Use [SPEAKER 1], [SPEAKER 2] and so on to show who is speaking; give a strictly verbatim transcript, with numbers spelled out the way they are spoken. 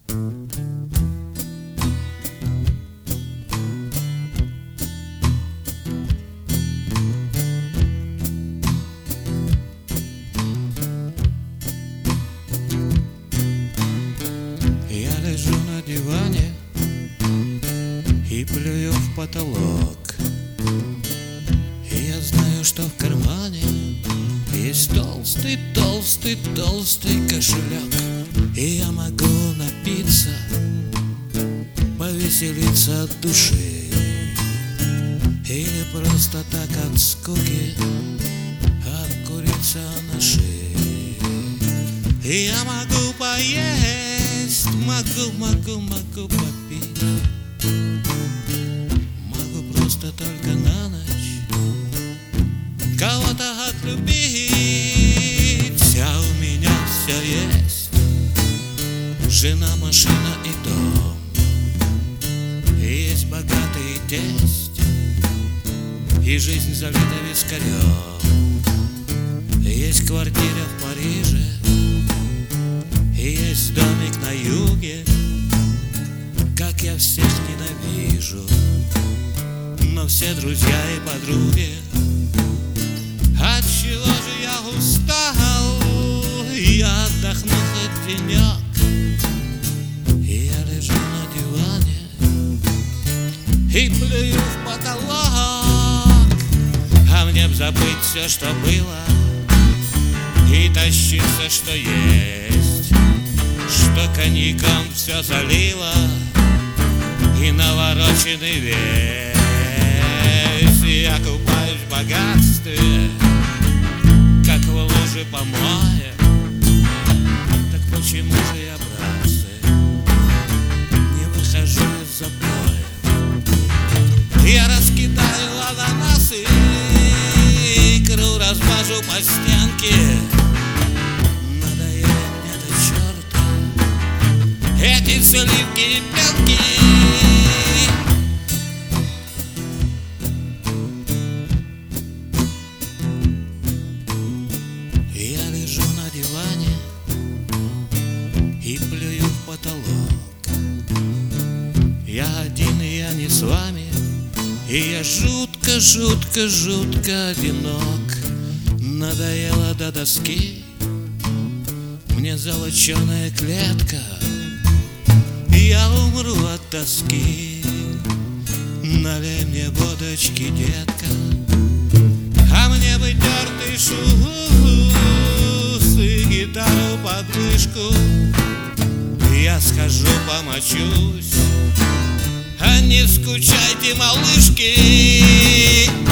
[SPEAKER 1] Я лежу на диване и плюю в потолок. И я знаю, что в кармане есть толстый, толстый, толстый кошелек. И я могу напиться, повеселиться от души, или просто так от скуки обкуриться на шее. И я могу поесть, могу, могу, могу попить, могу просто только на ночь кого-то отлюбить. А у меня все есть: жена, машина и дом. И есть богатый тесть, и жизнь залита вискарем. Есть квартира в Париже, и есть домик на юге. Как я всех ненавижу, но все друзья и подруги. Отчего же я устал, я отдохну хоть денек. И я лежу на диване и плюю в потолок. А мне б забыть все, что было, и тащиться, что есть, что коньяком все залило, и навороченный весь. Я купаюсь в богатстве, как в луже помоев. Так почему же я, братцы, не выхожу из запоя? Я раскидаю ананасы, икру размажу по стенке. Надоело мне до черта эти сливки и пенки. Я лежу на диване и плюю в потолок. Я один, и я не с вами, и я жутко, жутко, жутко одинок. Надоело до доски мне золоченая клетка. Я умру от тоски, налей мне водочки, детка. А мне бы тертый шус и гитару под мышку. Я схожу, помочусь, а не скучайте, малышки.